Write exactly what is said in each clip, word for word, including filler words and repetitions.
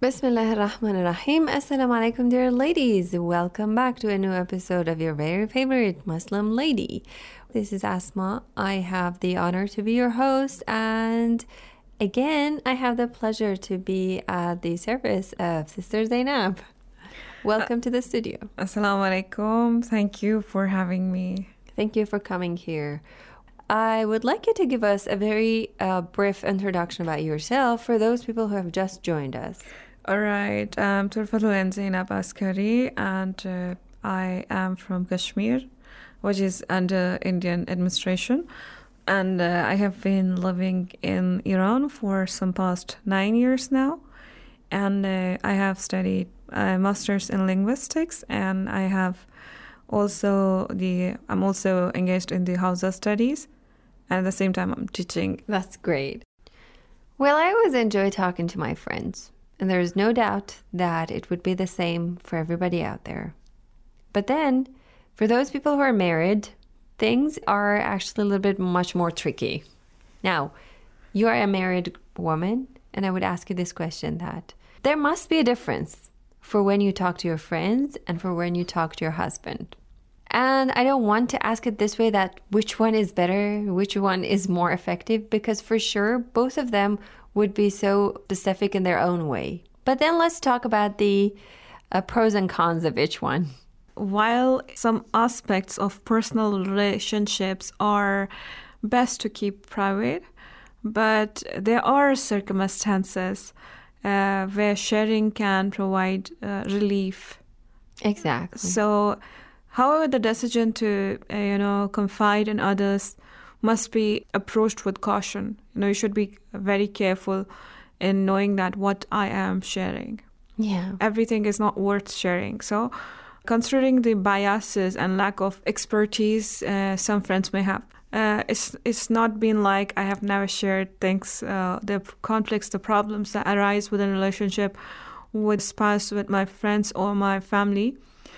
Bismillah ar-Rahman ar-Rahim. Assalamu alaikum, dear ladies. Welcome back to a new episode of your very favorite Muslim lady. This is Asma. I have the honor to be your host, and again, I have the pleasure to be at the service of Sister Zainab. Welcome uh, to the studio. Assalamu alaikum. Thank you for having me. Thank you for coming here. I would like you to give us a very uh, brief introduction about yourself for those people who have just joined us. All right. I'm Turfatul Zainab Askari, and uh, I am from Kashmir, which is under Indian administration. And uh, I have been living in Iran for some past nine years now. And uh, I have studied a master's in linguistics, and I have also the, I'm also engaged in the Hausa studies. And at the same time, I'm teaching. That's great. Well, I always enjoy talking to my friends. And there's no doubt that it would be the same for everybody out there. But then, for those people who are married, things are actually a little bit much more tricky. Now, you are a married woman, and I would ask you this question, that there must be a difference for when you talk to your friends and for when you talk to your husband. And I don't want to ask it this way, that which one is better, which one is more effective, because for sure, both of them would be so specific in their own way. But then let's talk about the uh, pros and cons of each one. While some aspects of personal relationships are best to keep private, but there are circumstances uh, where sharing can provide uh, relief. Exactly. So, however, the decision to, uh, you know, confide in others must be approached with caution. You know, you should be very careful in knowing that what I am sharing. Yeah. Everything is not worth sharing. So, considering the biases and lack of expertise uh, some friends may have, uh, it's it's not been like I have never shared things, uh, the conflicts, the problems that arise within a relationship with spouse, with my friends or my family.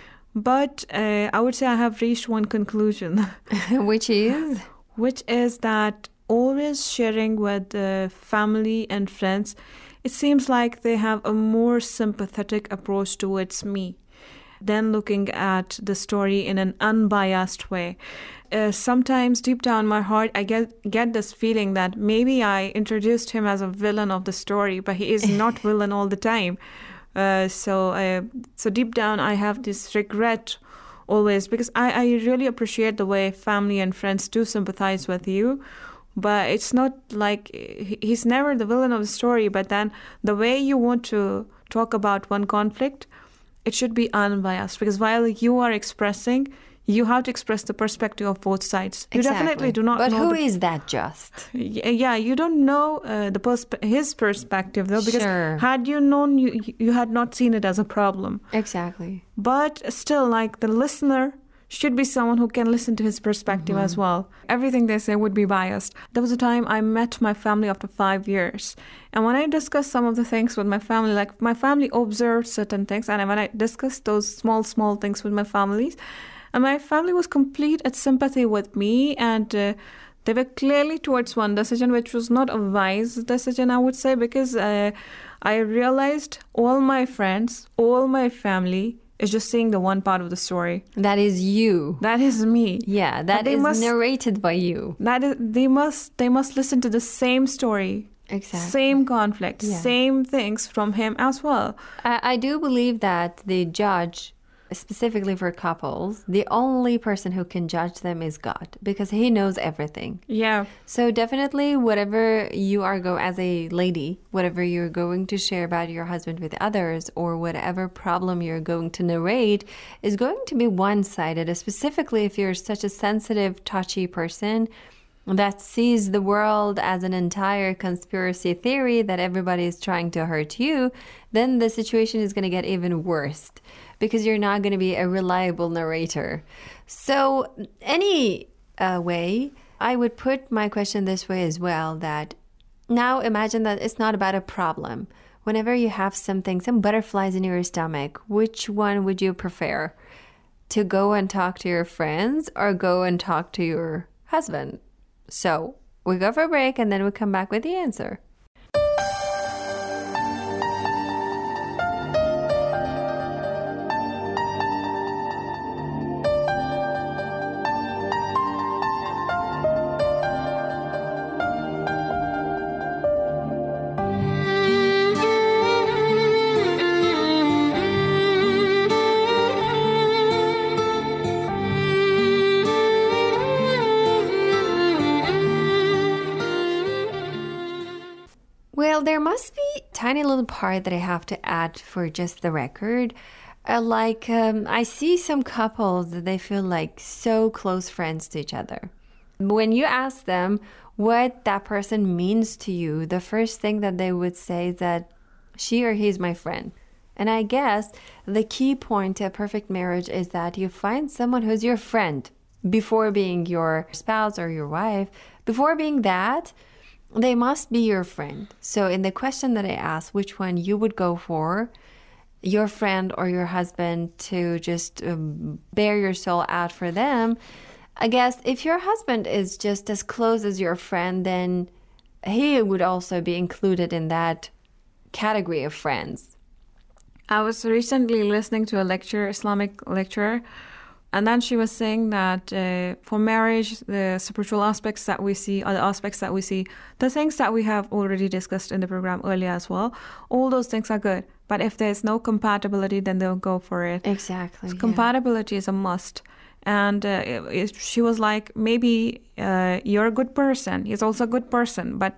But uh, I would say I have reached one conclusion. Which is? Which is that always sharing with uh, family and friends, it seems like they have a more sympathetic approach towards me than looking at the story in an unbiased way. Uh, sometimes deep down my heart, I get get this feeling that maybe I introduced him as a villain of the story, but he is not villain all the time. Uh, so, uh, so deep down, I have this regret always, because I, I really appreciate the way family and friends do sympathize with you, but it's not like he's never the villain of the story. But then the way you want to talk about one conflict, it should be unbiased, because while you are expressing, you have to express the perspective of both sides. You exactly. definitely do not but know. But who the, is that just? Yeah, you don't know uh, the persp- his perspective, though, because sure. had you known, you, you had not seen it as a problem. Exactly. But still, like, the listener should be someone who can listen to his perspective mm-hmm. as well. Everything they say would be biased. There was a time I met my family after five years. And when I discussed some of the things with my family, like my family observed certain things. And when I discussed those small, small things with my families, and my family was complete at sympathy with me, and uh, they were clearly towards one decision, which was not a wise decision, I would say, because uh, I realized all my friends, all my family is just seeing the one part of the story. That is you. That is me. Yeah, that is must, narrated by you. That is, they must they must listen to the same story. Exactly. Same conflict, yeah. same things from him as well. I, I do believe that the judge, specifically for couples, the only person who can judge them is God, because he knows everything. Yeah. So definitely whatever you are go as a lady, whatever you're going to share about your husband with others, or whatever problem you're going to narrate, is going to be one-sided, specifically if you're such a sensitive, touchy person that sees the world as an entire conspiracy theory that everybody is trying to hurt you, then the situation is going to get even worse, because you're not going to be a reliable narrator. So any uh, way, I would put my question this way as well, that now imagine that it's not about a problem. Whenever you have something, some butterflies in your stomach, which one would you prefer? To go and talk to your friends or go and talk to your husband? So we go for a break and then we come back with the answer. tiny little part that I have to add for just the record. Uh, like, um, I see some couples that they feel like so close friends to each other. When you ask them what that person means to you, the first thing that they would say is that she or he is my friend. And I guess the key point to a perfect marriage is that you find someone who's your friend before being your spouse or your wife. Before being that, they must be your friend. So in the question that I asked, which one you would go for, your friend or your husband, to just um, bear your soul out for them, I guess if your husband is just as close as your friend, then he would also be included in that category of friends. I was recently listening to a lecture, Islamic lecturer, and then she was saying that uh, for marriage, the spiritual aspects that we see, or the aspects that we see, the things that we have already discussed in the program earlier as well, all those things are good. But if there's no compatibility, then they'll go for it. Exactly. So yeah. Compatibility is a must. And uh, it, it, she was like, maybe uh, you're a good person. He's also a good person. But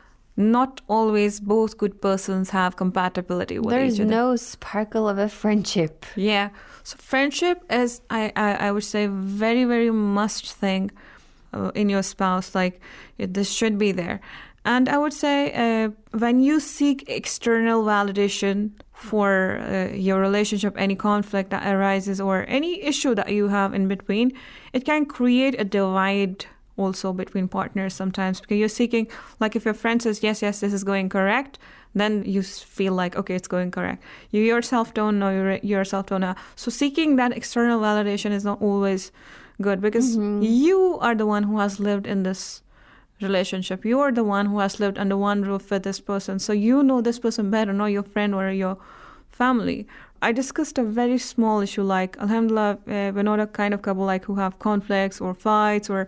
not always both good persons have compatibility with There's each other. There's no sparkle of a friendship. Yeah. So friendship is, I, I, I would say, very, very must thing uh, in your spouse. Like, it, this should be there. And I would say uh, when you seek external validation for uh, your relationship, any conflict that arises or any issue that you have in between, it can create a divide also between partners sometimes, because you're seeking, like if your friend says, yes, yes, this is going correct, then you feel like, okay, it's going correct. You yourself don't know, you yourself don't know. So seeking that external validation is not always good, because mm-hmm. you are the one who has lived in this relationship. You are the one who has lived under one roof with this person. So you know this person better, not your friend or your family. I discussed a very small issue, like, alhamdulillah, uh, we're not a kind of couple like who have conflicts or fights, or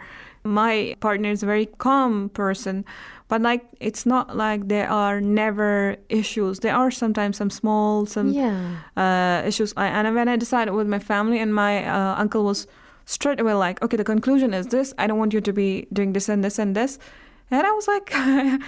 my partner is a very calm person. But like, it's not like there are never issues. There are sometimes some small, some yeah. uh, issues. I, and when I decided with my family, and my uh, uncle was straight away like, okay, the conclusion is this. I don't want you to be doing this and this and this. And I was like, I,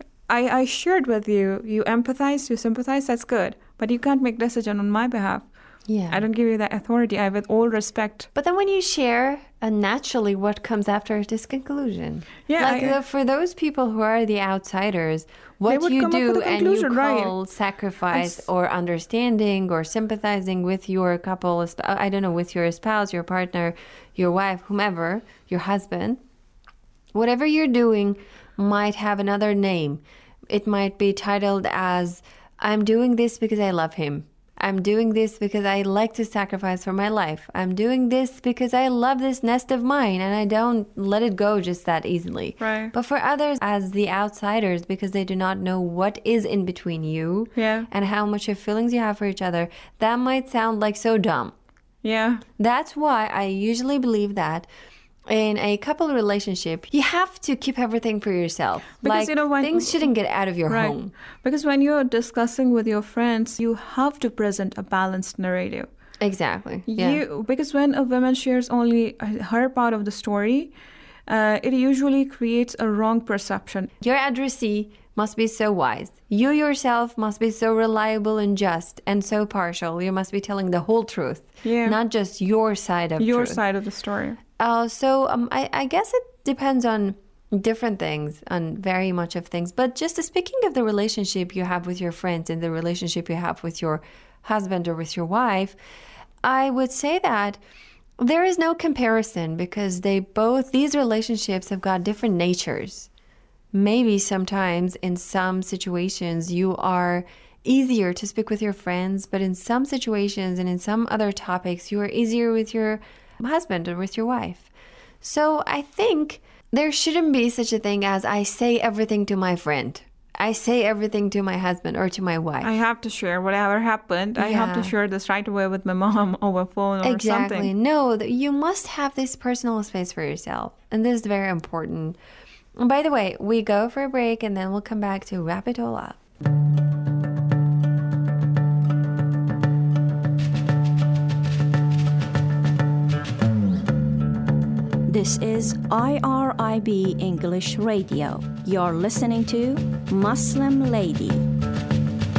I shared with you. You empathize, you sympathize, that's good. But you can't make decision on my behalf. Yeah. I don't give you that authority. I, with all respect. But then when you share, uh, naturally what comes after it is conclusion. Yeah. Like I, the, for those people who are the outsiders, what you do and you call right. sacrifice it's, or understanding or sympathizing with your couple, I don't know, with your spouse, your partner, your wife, whomever, your husband, whatever you're doing might have another name. It might be titled as, I'm doing this because I love him. I'm doing this because I like to sacrifice for my life. I'm doing this because I love this nest of mine and I don't let it go just that easily. Right. But for others, as the outsiders, because they do not know what is in between you yeah. and how much of feelings you have for each other, that might sound like so dumb. Yeah. That's why I usually believe that in a couple relationship, you have to keep everything for yourself. Because, like, you know, when, things shouldn't get out of your right. home. Because when you're discussing with your friends, you have to present a balanced narrative. Exactly. Yeah. You, because when a woman shares only her part of the story, uh, it usually creates a wrong perception. Your addressee must be so wise. You yourself must be so reliable and just and so partial. You must be telling the whole truth, yeah. not just your side of your truth. side of the story. Uh, so um, I, I guess it depends on different things, on very much of things. But just speaking of the relationship you have with your friends and the relationship you have with your husband or with your wife, I would say that there is no comparison, because they both, these relationships have got different natures. Maybe sometimes in some situations you are easier to speak with your friends, but in some situations and in some other topics you are easier with your husband or with your wife. So I think there shouldn't be such a thing as I say everything to my friend. I say everything to my husband or to my wife. I have to share whatever happened. Yeah. I have to share this right away with my mom over phone or exactly. something. Exactly. No, you must have this personal space for yourself. And this is very important. And by the way, we go for a break and then we'll come back to wrap it all up. This is I R I B English Radio. You're listening to Muslim Lady.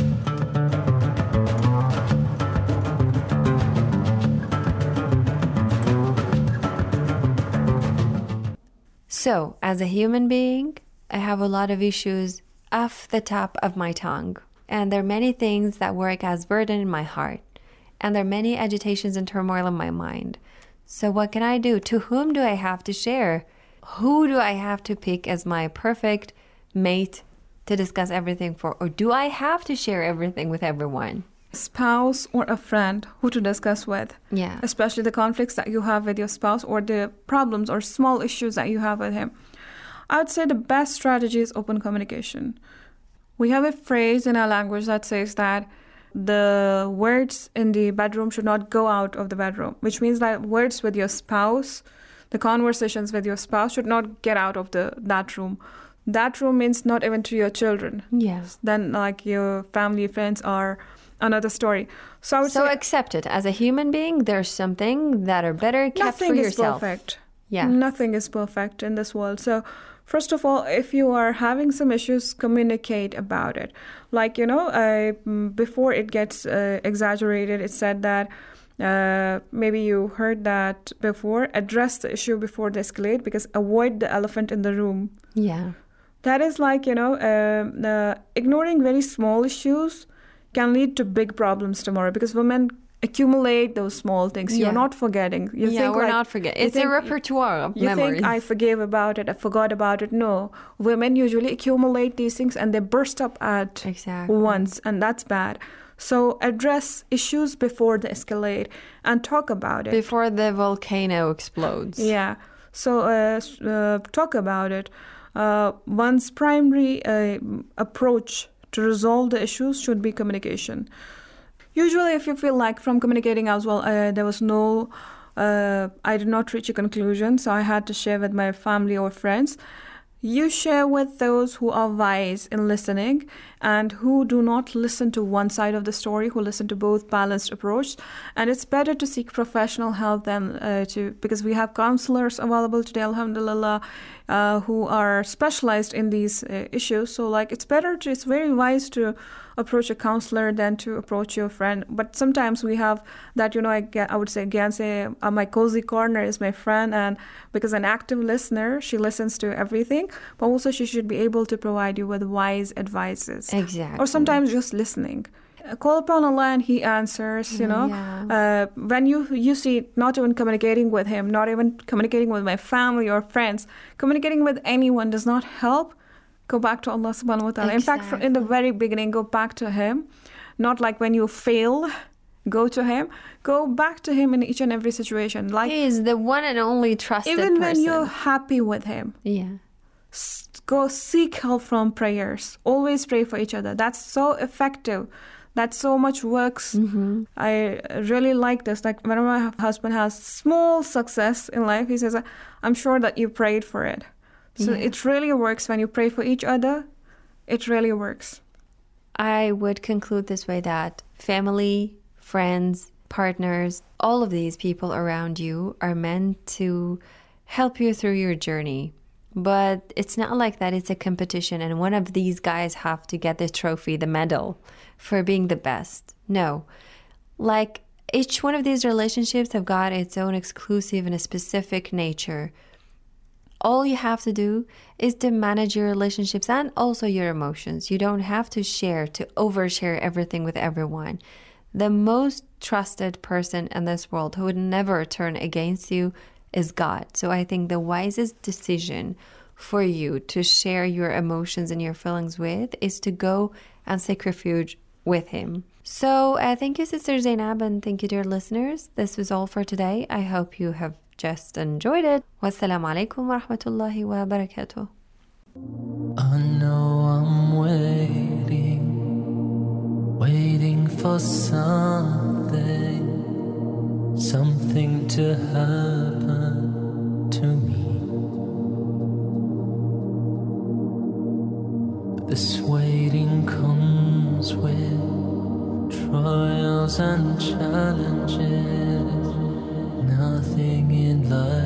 So, as a human being, I have a lot of issues off the top of my tongue. And there are many things that work as burden in my heart. And there are many agitations and turmoil in my mind. So what can I do? To whom do I have to share? Who do I have to pick as my perfect mate to discuss everything for? Or do I have to share everything with everyone? Spouse or a friend who to discuss with. Yeah. Especially the conflicts that you have with your spouse or the problems or small issues that you have with him. I would say the best strategy is open communication. We have a phrase in our language that says that the words in the bedroom should not go out of the bedroom, which means that words with your spouse, the conversations with your spouse should not get out of the that room. That room means not even to your children. Yes. Then like your family, friends are another story. So I would So say accept it. As a human being, there's something that are better kept nothing for is yourself. perfect. Yeah. Nothing is perfect in this world. So first of all, if you are having some issues, communicate about it. Like, you know, uh, before it gets uh, exaggerated, it said that uh, maybe you heard that before, address the issue before they escalate, because avoid the elephant in the room. Yeah. That is like, you know, uh, uh, ignoring very small issues can lead to big problems tomorrow, because women accumulate those small things. Yeah. You're not forgetting. You yeah, think we're like, not forgetting. you It's a think- repertoire of You memories. think I forgave about it, I forgot about it. No. Women usually accumulate these things and they burst up at Exactly. once, and that's bad. So address issues before they escalate and talk about it. Before the volcano explodes. Yeah. So uh, s- uh, talk about it. Uh, one's primary uh, approach to resolve the issues should be communication. Usually, if you feel like from communicating as well, uh, there was no, uh, I did not reach a conclusion, so I had to share with my family or friends. You share with those who are wise in listening and who do not listen to one side of the story, who listen to both balanced approach. And it's better to seek professional help than uh, to, because we have counselors available today, alhamdulillah, uh, who are specialized in these uh, issues. So like it's better to, it's very wise to approach a counselor than to approach your friend. But sometimes we have that, you know, I, get, I would say again, say uh, my cozy corner is my friend, and because an active listener, she listens to everything, but also she should be able to provide you with wise advices. Exactly. Or sometimes just listening. Uh, Call upon Allah and He answers, you know. Yeah. Uh, when you, you see, not even communicating with Him, not even communicating with my family or friends, communicating with anyone does not help, go back to Allah subhanahu wa ta'ala. In fact, fr- in the very beginning, go back to Him. Not like when you fail, go to Him. Go back to Him in each and every situation. Like He is the one and only trusted even person. when you're happy with Him, Yeah. s- go seek help from prayers. Always pray for each other. That's so effective. That so much works. Mm-hmm. I really like this. Like whenever my husband has small success in life, he says, I'm sure that you prayed for it. So Yeah. it really works when you pray for each other. It really works. I would conclude this way that family, friends, partners, all of these people around you are meant to help you through your journey. But it's not like that. It's a competition and one of these guys have to get the trophy, the medal for being the best. No. Like each one of these relationships have got its own exclusive and a specific nature. All you have to do is to manage your relationships and also your emotions. You don't have to share, to overshare everything with everyone. The most trusted person in this world who would never turn against you is God. So I think the wisest decision for you to share your emotions and your feelings with is to go and seek refuge with Him. So uh, thank you, Sister Zainab, and thank you, dear listeners. This was all for today. I hope you have just enjoyed it. Wassalamu alaikum wa rahmatullahi wa barakatuh. I know I'm waiting, waiting for something, something to happen to me. But this waiting comes with trials and challenges. Nothing in life